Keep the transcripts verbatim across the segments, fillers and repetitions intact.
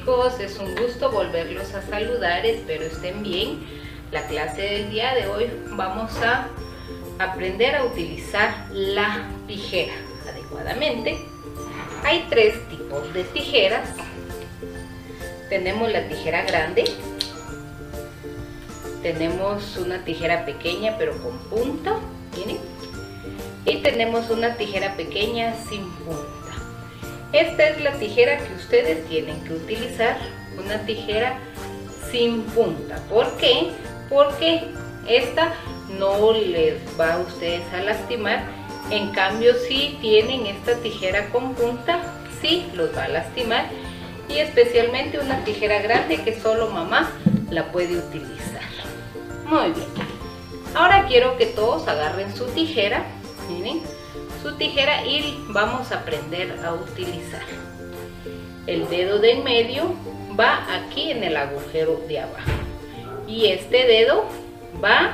chicos, es un gusto volverlos a saludar, espero estén bien. La clase del día de hoy vamos a aprender a utilizar la tijera adecuadamente. Hay tres tipos de tijeras. Tenemos la tijera grande, tenemos una tijera pequeña pero con punta, miren, y tenemos una tijera pequeña sin punta. Esta es la tijera que ustedes tienen que utilizar, una tijera sin punta. ¿Por qué? Porque esta no les va a ustedes a lastimar. En cambio, si tienen esta tijera con punta, sí los va a lastimar. Y especialmente una tijera grande que solo mamá la puede utilizar. Muy bien. Ahora quiero que todos agarren su tijera. Miren, su tijera y vamos a aprender a utilizar. El dedo de en medio va aquí en el agujero de abajo y este dedo va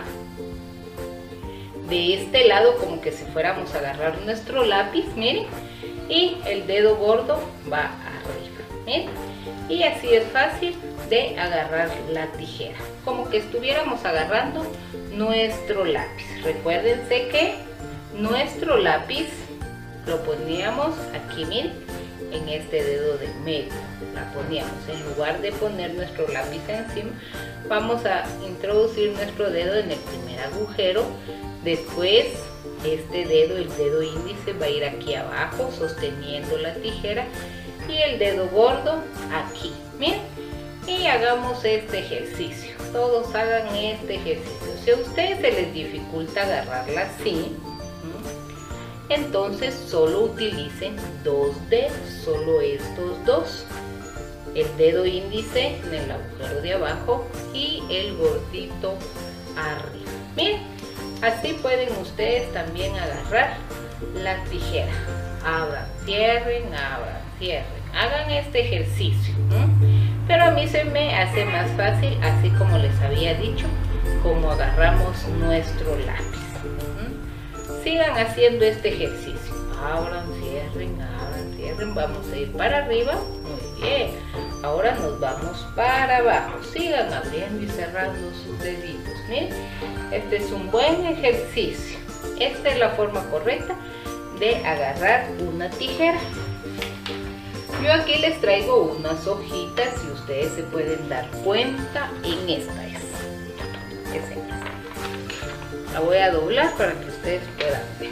de este lado, como que si fuéramos a agarrar nuestro lápiz, miren, y el dedo gordo va arriba, miren, y así es fácil de agarrar la tijera, como que estuviéramos agarrando nuestro lápiz. Recuérdense que nuestro lápiz lo poníamos aquí, miren, en este dedo de medio. La poníamos, en lugar de poner nuestro lápiz encima, vamos a introducir nuestro dedo en el primer agujero. Después este dedo, el dedo índice, va a ir aquí abajo sosteniendo la tijera y el dedo gordo aquí, miren. Y hagamos este ejercicio, todos hagan este ejercicio. Si a ustedes se les dificulta agarrarla así, entonces solo utilicen dos dedos, solo estos dos, el dedo índice en el agujero de abajo y el gordito arriba. Miren, así pueden ustedes también agarrar la tijera. Abran, cierren, abran, cierren. Hagan este ejercicio, ¿no? Pero a mí se me hace más fácil, así como les había dicho, como agarramos nuestro lápiz. Sigan haciendo este ejercicio. Abran, cierren, abran, cierren. Vamos a ir para arriba. Muy bien. Ahora nos vamos para abajo. Sigan abriendo y cerrando sus deditos. Miren, este es un buen ejercicio. Esta es la forma correcta de agarrar una tijera. Yo aquí les traigo unas hojitas y ustedes se pueden dar cuenta en esta. Es, es esta. La voy a doblar para que ustedes puedan ver.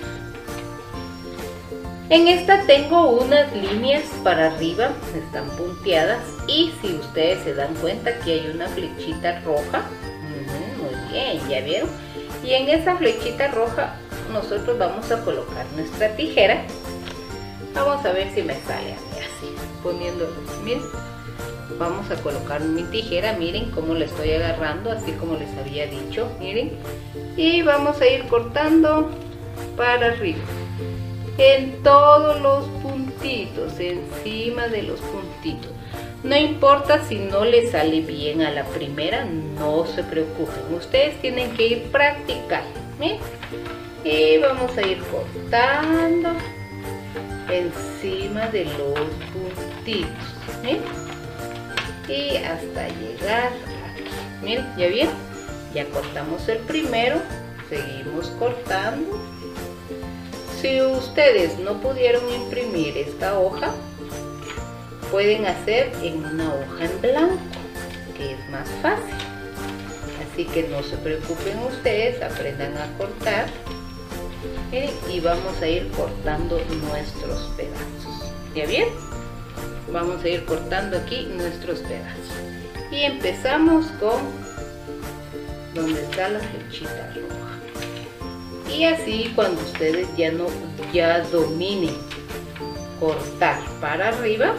En esta tengo unas líneas para arriba, están punteadas, y si ustedes se dan cuenta que hay una flechita roja, muy bien, ¿ya vieron? Y en esa flechita roja nosotros vamos a colocar nuestra tijera. Vamos a ver si me sale así, poniéndolo, miren. Vamos a colocar mi tijera, miren cómo la estoy agarrando, así como les había dicho, miren. Y vamos a ir cortando para arriba, en todos los puntitos, encima de los puntitos. No importa si no les sale bien a la primera, no se preocupen. Ustedes tienen que ir practicando, miren. Y vamos a ir cortando encima de los puntitos, miren. Y hasta llegar aquí. Miren, ¿ya vieron? Ya cortamos el primero, seguimos cortando. Si ustedes no pudieron imprimir esta hoja, pueden hacer en una hoja en blanco, que es más fácil. Así que no se preocupen ustedes, aprendan a cortar. Miren, y vamos a ir cortando nuestros pedazos. ¿Ya vieron? Vamos a ir cortando aquí nuestros pedazos y empezamos con donde está la flechita roja. Y así, cuando ustedes ya no ya dominen cortar para arriba,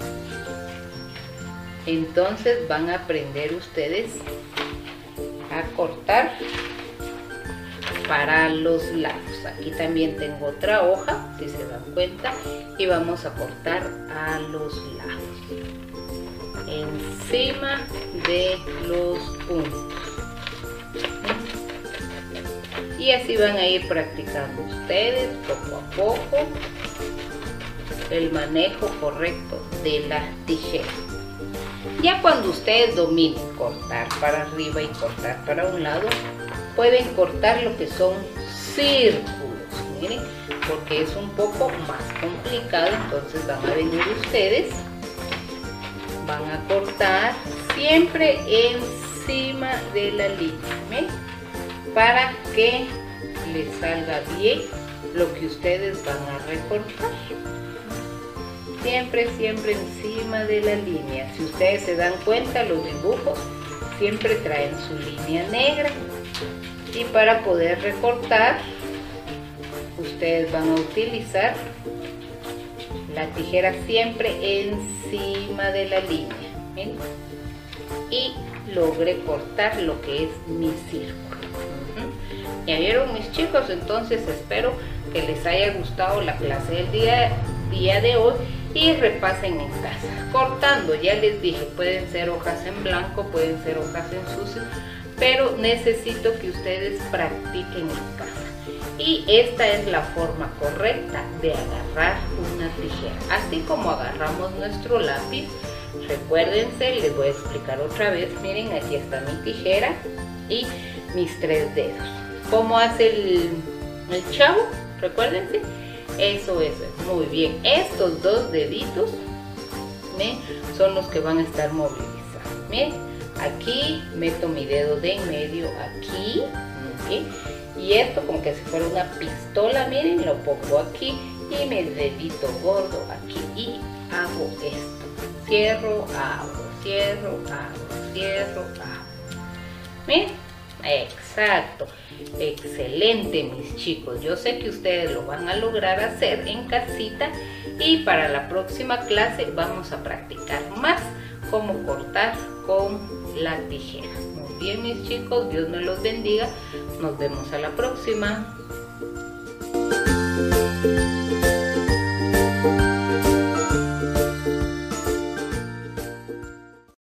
entonces van a aprender ustedes a cortar para los lados. Aquí también tengo otra hoja, si se dan cuenta, y vamos a cortar a los lados, encima de los puntos. Y así van a ir practicando ustedes poco a poco el manejo correcto de la tijera. Ya cuando ustedes dominen cortar para arriba y cortar para un lado, pueden cortar lo que son círculos, miren, porque es un poco más complicado. Entonces van a venir ustedes, van a cortar siempre encima de la línea, ¿ven? Para que les salga bien lo que ustedes van a recortar. Siempre, siempre encima de la línea. Si ustedes se dan cuenta, los dibujos siempre traen su línea negra. Y para poder recortar, ustedes van a utilizar la tijera siempre encima de la línea. ¿Ven? Y logré cortar lo que es mi círculo. Uh-huh. ¿Ya vieron, mis chicos? Entonces espero que les haya gustado la clase del día, día de hoy y repasen en casa. Cortando, ya les dije, pueden ser hojas en blanco, pueden ser hojas en sucio, pero necesito que ustedes practiquen en casa. Y esta es la forma correcta de agarrar una tijera. Así como agarramos nuestro lápiz, recuérdense, les voy a explicar otra vez. Miren, aquí está mi tijera y mis tres dedos. ¿Cómo hace el, el chavo? Recuérdense. Eso es, muy bien. Estos dos deditos, ¿ven? Son los que van a estar movilizados. Miren, aquí meto mi dedo de en medio, aquí, ¿okay? Y esto como que si fuera una pistola, miren, lo pongo aquí y mi dedito gordo aquí y hago esto. Cierro, abro, cierro, abro, cierro, abro. ¿Miren? Exacto. Excelente, mis chicos. Yo sé que ustedes lo van a lograr hacer en casita y para la próxima clase vamos a practicar más cómo cortar con la tijera. Muy bien, mis chicos. Dios me los bendiga. Nos vemos a la próxima.